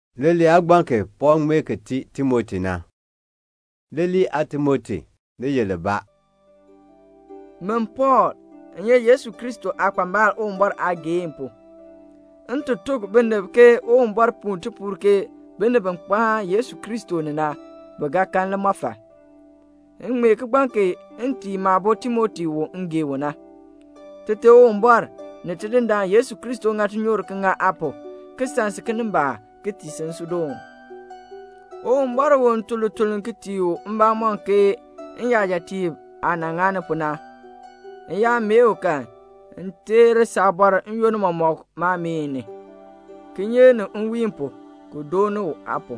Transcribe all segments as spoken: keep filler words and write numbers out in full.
Leli agbanke pong me ke ti Timothy na. Leli a Timothy ne yele ba. Men Paul nye Yesu Kristo akpambal o mbor agempo. Ntu tuk bende ke o mbor puntu purke bende ban kwa Yesu Kristo ne na baga kan la mafa. Ngme ke gbanke nti mabo Timothy wo nge wona. Tete o mbor ne tidenda Yesu Kristo ngati nyor nga apo. Kisansi kinimba kiti sensudo. O mbor won tulu tulun kitiyo mba monke nyaja tib anangane puna. Ya meuka ntere sabar nyon momok ma mene. Kinye no nwimpo kudono apo.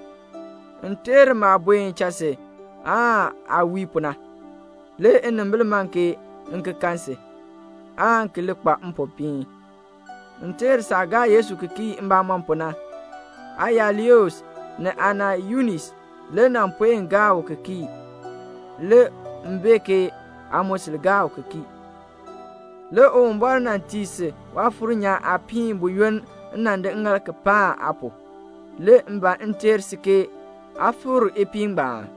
Ntere ma buen chase a awipuna. Le enembele manke nke kanse. A nkele kwa mpopin. Ntere saga Yesu kiki mba mampuna. Aya Lios ne ana Yunis le nampwe ngao kiki. Le mbeke Amos gaw kaki. Le o mbor nan tise wa furunya apin buyon nan de ngal ka pa apo. Le mba enter sike afur epin ba.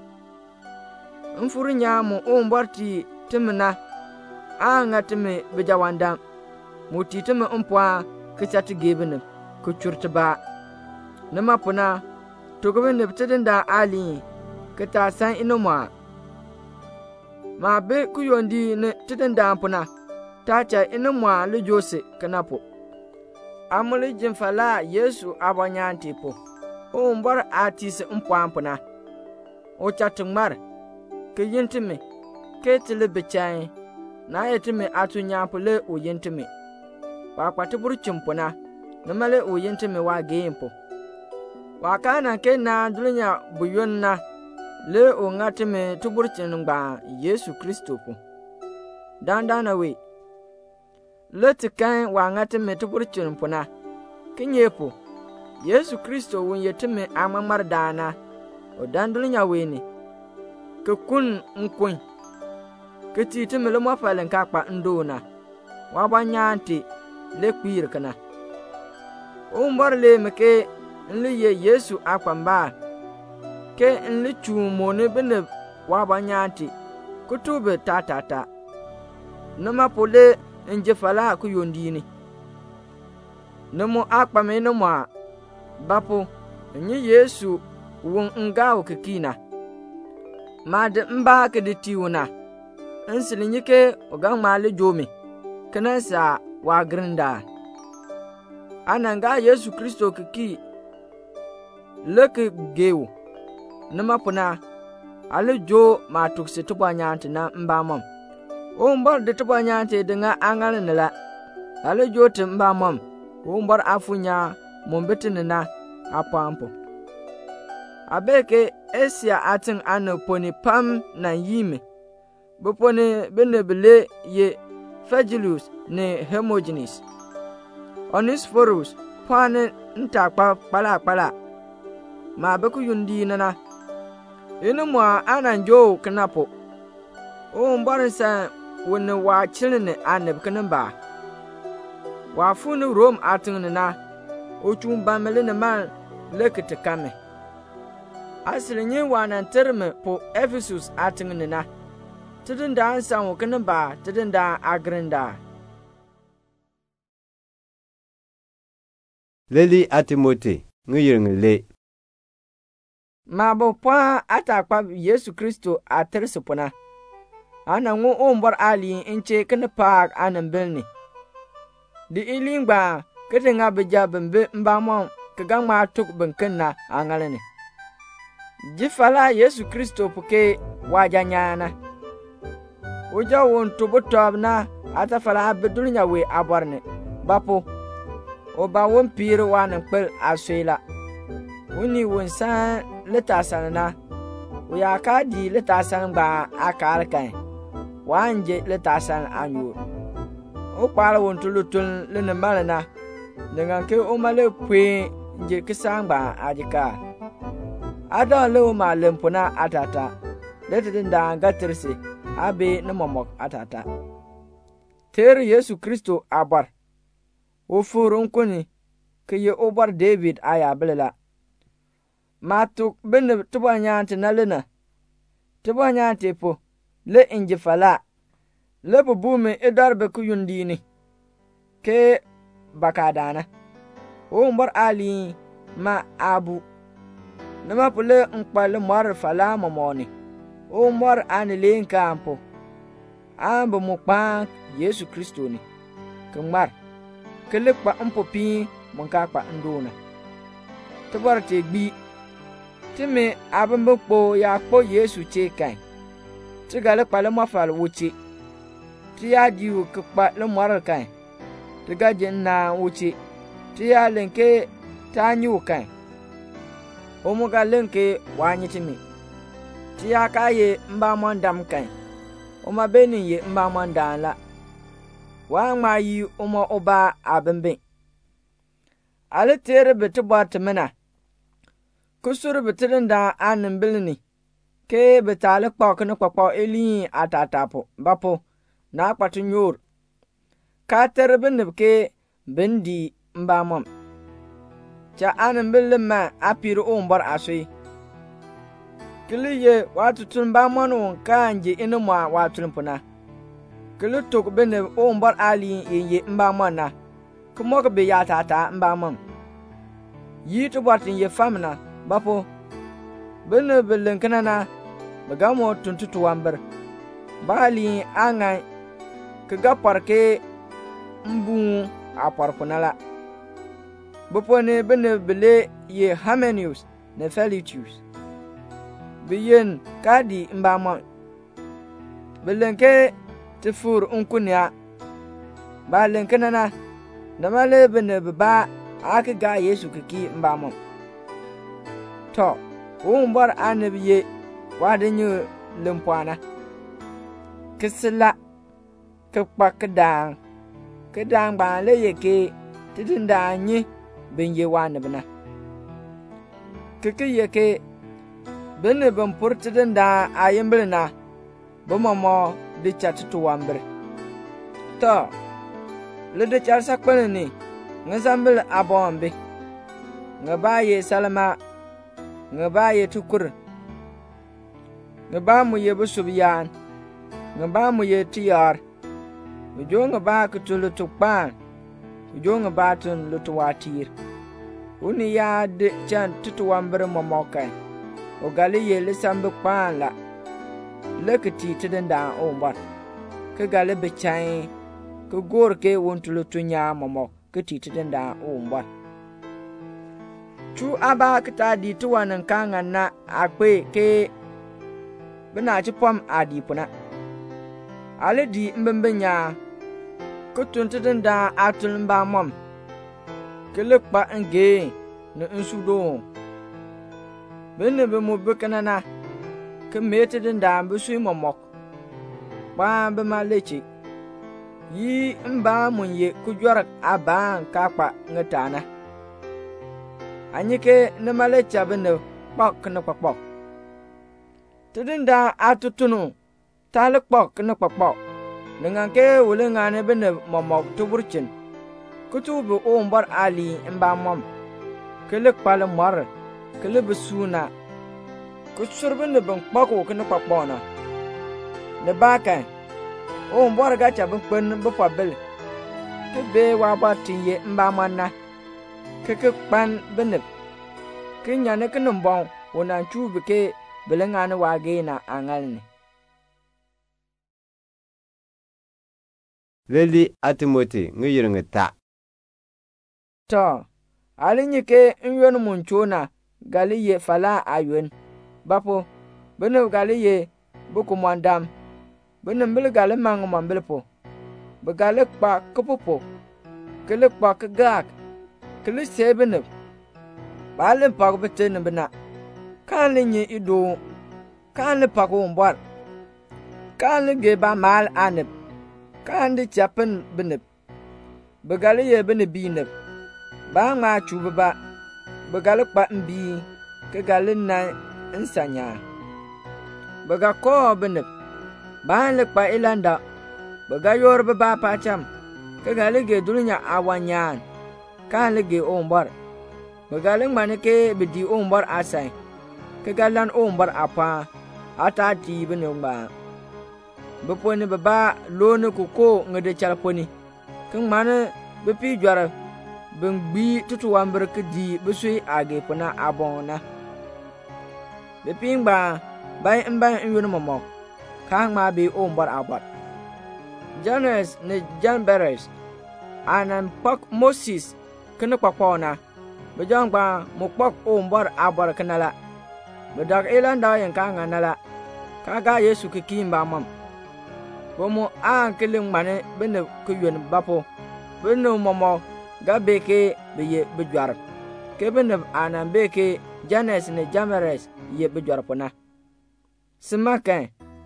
Mfurunya mo o mbor ti temna a ngatme bejawanda. Muti teme umpwa kachati gebene ku churtba. Nama puna togobe ne btedenda ali kata san inoma. Ma be kuyondi ne tidenda puna tacha ina mwa le jose kanapo. Amuli jimfala Yesu abanyanti po. O mbor atise mpwampuna. O chatungmar ke yintime ke tile bechay na yetime atu nyampule o yintime. Wa kwatiburu chimpuna namale o yintime wa gempo. Wa kana ke na dunya buyonna le o ngatime tuburchin ngba Yesu Kristo po. Dandana we. Le tikan wa ngatime tuburchin pona. Kinyepo. Yesu Kristo won yetime amamar dana. O dandunya we ni. Ke kun nkun. Ke titime le mafalen kakpa ndona. Wa banyanti le kwir kana. O mbor le meke nle ye Yesu akwamba. Ke nli chumo ne bene wabanyanti kutube tatata nama pole njefala ku yondini namo akpame no ma bapo nyi Yesu won ngao kekina mad mba ke ditiuna nsilinyike ogamale jomi kanasa wa grinda ananga Yesu Kristo keki leke gewu Nama puna ale jo ma tuksi tubanyanti na mbamam. O mbor de tubanyanti denga angale nela. Ale jo te mbamam. O mbor afunya mombetine na apampo. Abeke esia ating ane poni pam na yime. Bopone benebele ye Phygellus ne Hermogenes. Onesphorus pwane ntakpa pala pala. Ma beku yundi nana. Inu mwa ananjo knapo. O mbarinsa wone wa chilene aneb kanamba. Wa funu Rome atingne na. O chumba melene man lekete kame. Asilinye wa nanterme po Ephesus atingne na. Tidenda ansa wo kanamba tidenda agrenda. Leli a Timothy nguyirngle. Mabo pa atakpa Yesu Kristo atersupuna. Ana ngo ombor ali inche kene pak anambelni. Di ilingba kete nga beja bembe mbamon kagang ma tuk benkenna angalene. Jifala Yesu Kristo puke wajanyana. Uja won tubutobna atafala abedunya we aborne. Bapo. Oba won pire wanan pel aswela. Uni won san letasan na uya ka di letasan gba akar kan wanje letasan anyu o kwala won tulutun lene malana dengan ke o male pwe nje kisan gba ajika ada le o malem puna atata letedin da gatirse abe na momok atata ter Yesu Kristo abar o furun kuni ke ye obar David aya belela matuk bene tuba nyanti na lena tuba nyanti po le inji fala le bubume edarbe ku yundini ke bakadana o mbar ali ma abu nama pule nkpal mar fala momoni o mbar ani len kampo ambo mukpa Yesu Kristo ni kemar kele kpa mpopi monka kpa ndona tubar te gbi timi abambo kpo ya kpo Yesu che kan tigale kpa le mafal wuchi ti ya diu kpa le mar kan tiga jenna wuchi ti ya lenke tanyu kan omuga lenke wanyi timi ti ya kaye mba mondam kan oma beni ye mba mondan la wa ma yi oma oba abembe ale tere bete bot mena kusur bete da anin bilni ke betale kpok ne kpokpo eli atatapo bapo na kpatu nyor ka tere benib ke bendi mba mom cha anin bilma apiru ombar asui kiliye watu tun ba monu kanje inu ma watu puna kili tok bene o mbar ali yenye mba mona kumok be ya tata mba mom yi to batin ye famna bapo bene belen kanana bagamo tuntutu wamber bali anga kaga parke mbu a parpunala bapo ne bene bele ye Hamenius ne Felicius biyen kadi mba mom belenke tifur unkunya ba lenkenana namale bene ba aka ga Yesu kiki mba mom to umbar anabiye wadanyu limpwana kisla kakpa kadang kadang ba le yeke tidinda nyi benye wanabna kiki yeke bene ban purtidinda ayimbilna bamamo de chatu wambre to le de char sakpalni ngazambil abombe ngabaye salama ngabaye tukur ngabamu ye busubyan ngabamu ye tiyar ujo ngaba kutulu tukpan ujo ngabatun lutuwatir uni ya de chan tutu wambre momokai o gali ye lisambe kpan la lekati tidenda ombar ke gale becai ke gor ke wontulu tunya momo ke tidenda ombar chu aba kita di tuwanan kangan na akwe ke bina ci pom adi puna ale di mbembenya ke tuntidenda atul mba mom ke lekpa nge ne nsudo bene be mo bekanana ke metedin da mbusu momok ba be malechi yi mba munye kujwarak aban kakpa ngatana anyike ne malecha bene pok ne pok tedin da atutunu tale pok ne pok nganke wulengane bene momok tuburchin kutubu ombar ali mba mom kelek pale mar kele besuna kusurbe ne ban kpako kene kpakpona ne baka o mbor ga cha ban pen bo fabel ke be wa ba tinye mba manna ke ke pan benep ke nyane ke nombon wona chubi ke belengane wa ge na angalne Leli Atimoti ngiyirngita to alinyike nyon munchona galiye fala aywen bapo bene galiye buku mandam bene mbil gal mang mambil po be gal kpa kupopo kele kpa kgak kele sebene balen pak beten bena kanle ido kanle pak umbar kanle ge ba mal anep kandi chapen bene be galiye bene binep ba ma chuba be gal kpa mbi ke galin na insanya baga ko benep ban le pa ilanda baga yor ba pacham ke galige dunya awanyan kan le ge ombar Begaling manike bedi umbar asai. Kegalan umbar apa ata ti benungba. Beponi beba lone kuko ngede calponi. Keng mana bepi juara bengbi tutuan berkedi besui age pena abona. Bepi ngba bay mbay yun momok. Kang ma bi umbar abat. Janes ne Janberes anan pak Moses kena pakpona. Bejang ba mukpak umbar abar kenala. Bedak elanda yang kanga nala. Kaga Yesu kikimba mam. Bomo an keling mane bene kuyun bapo. Bene momo ga beke beye bejuar. Ke bene anan beke Janes ne Janberes ye bejuar pona. Semakan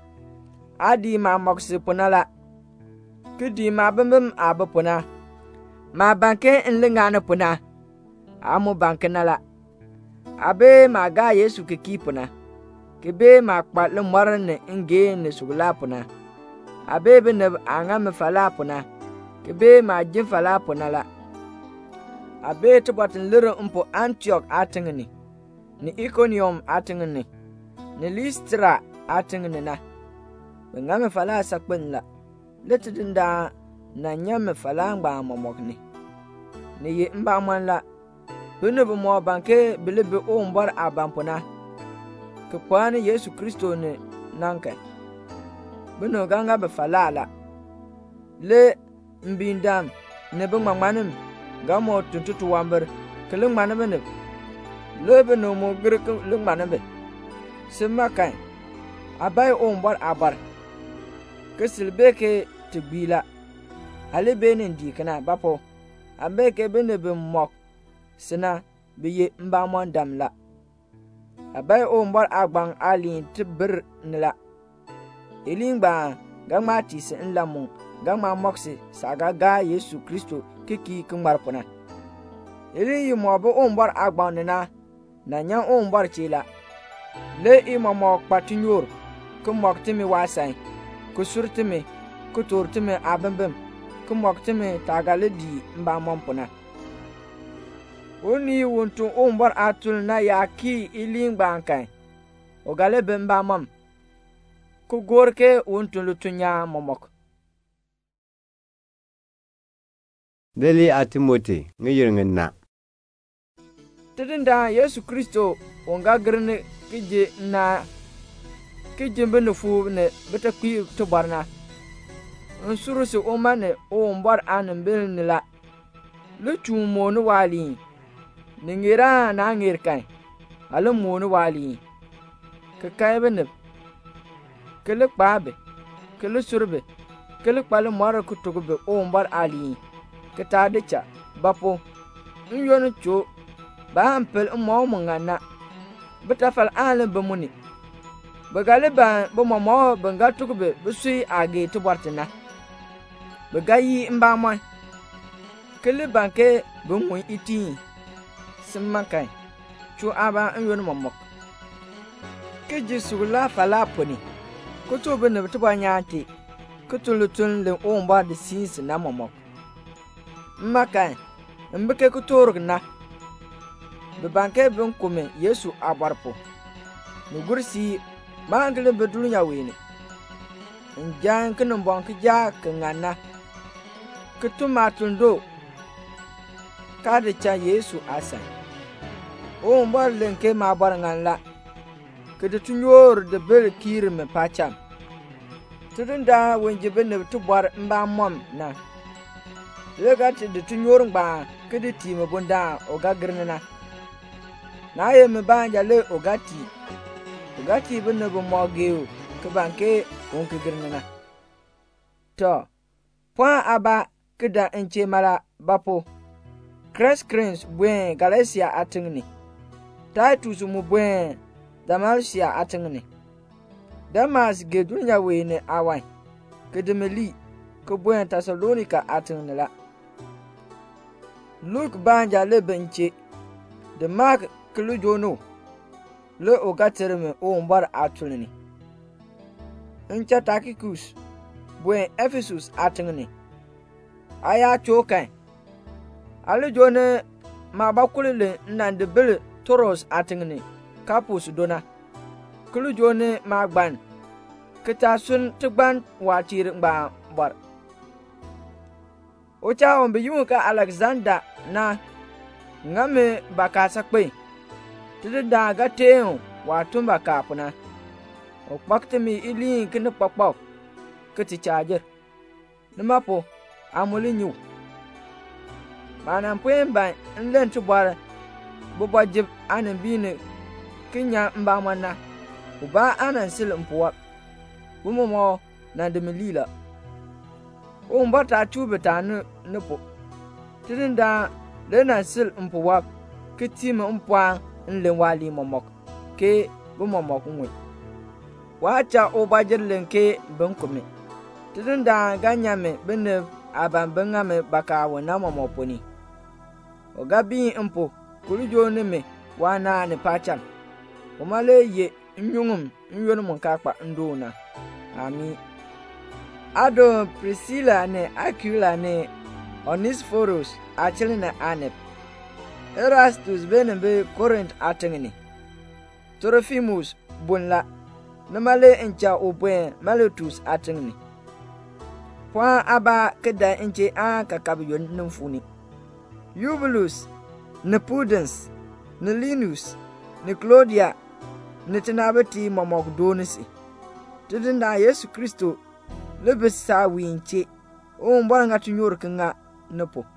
adi ma moksi ponala. Kudi ma bembem abe pona. Ma banke enlengana pona. Amu banke nala. Abe ma ga Yesu kiki pona. Kebe ma kpat le morne nge ne sugla pona. Abe bene anga me fala pona. Kebe ma jin fala pona la. Abe tubatin lere umpo Antioch atingani. Ni Iconium atingani. Ni Lystra atingani na. Nga me fala sakpen la. Letidinda na nyame fala ngba momokni. Ni ye mba man la. Bene bu mo banke bilebe o mbar abampona. Ke kwani Yesu Kristo ne nanke. Beno ganga be fala la. Le mbindam ne bu mangmanim gamo tuntutu wamber keleng manebe ne. Le beno mo grek le manebe. Semakan abay o mbar abar. Kesilbeke tibila. Ale benen dikana bapo. Ambeke bene be mok. Sina biye mba mondam la. Abay o mbar agbang alin tibir nila. Ilingba gama tisi nlamu gama moksi saga ga Yesu Kristo kiki kumbar pona. Ili yumobo o mbar agbang nina na nyang o mbar chila. Le imamo patinyor kumok timi wasay. Kusurtimi kuturtimi abembem kumok timi tagaledi mba mompona. Oni wuntu umbar atul na yaki iling bankai. Ogale bemba mam. Ku gorke wuntu lutunya momok. Deli atimote ngiyirngin na. Tidinda Yesu Kristo wonga grne kije na kije bene fu ne beta kwi to barna. Nsurusi omane o umbar anan bilni la. Lutu monu wali. Ningira na ngir kai. Alam monu wali. Kakai bene. Kele kpabe. Kele surbe. Kele kpale mara kutugube o umbar ali. Keta decha. Bapo. Nyonu cho. Ba ampel umo mungana. Betafal ale bemuni. Begale ba bomomo benga tugube besui age tubartina. Begayi mba moy. Kele banke bemui iti. Semakai. Chu aba nyonu momok. Keji sugula fala poni. Kutu bene tuba nyati. Kutu lutun le omba de sis na momok. Makai. Mbeke kuturuk na. Bebanke ben kume Yesu abarpo. Nugursi mangle bedunya wini. Njan kene bonk ja kengana. Kutu matundo. Kade cha Yesu asa. Omba lenke mabar nganla. Kede tunyor de bel kir me pacham. Tudunda wenje bene tubar mba mom na. Legati de tunyor ngba kede ti me bunda oga grnena. Na ye me banja le ogati. Ogati bene bo mogeu ke banke onke grnena. To. Point aba keda enche mala bapo. Crescens buen Galatia atingni. Titus mu buen Damasia atingni. Damas gedunya wene awai. Kedemeli ko buen Thessalonica atingni la. Luke banja le benche. De Mark klujono. Le ogaterme o mbar atulni. Ncha Takikus buen Ephesus atingni. Aya chokai. Ale jone ma ba kulile nan de bil Toros atingni Kapus dona kulu jone ma gban kita sun tigban watir ngba bar ocha on biyun ka Alexander na ngame bakasa kwe tida ga teo watun bakapuna o paktemi ili kin pakpak kiti charger nmapo amuli nyu manan pwen ban nlen tubara bobo jib anan bine kinya mba manna uba anan sil mpuwa bumomo na de milila o mbata tubeta ne nepo tidinda lena sil mpuwa kitima mpwa nlen wali momok ke bumomok nwe wacha obajir lenke bankumi tidinda ganyame bene aban bangame baka wana momoponi ogabi mpo kulijo ne me wana ne pachal omale ye nyungum nyonum kakpa ndona ami ado Priscilla ne Aquila ne Onesphorus achilina anep Erastus benebe Corinth atengni Trophimus bunla namale encha obwen Miletus atengni kwa aba keda enche a kakabiyon numfuni Eubulus ne Pudens ne Linus ne Claudia ne tinabati momok donisi tidinda Yesu Kristo lebesa winche o mbanga tunyor kinga nepo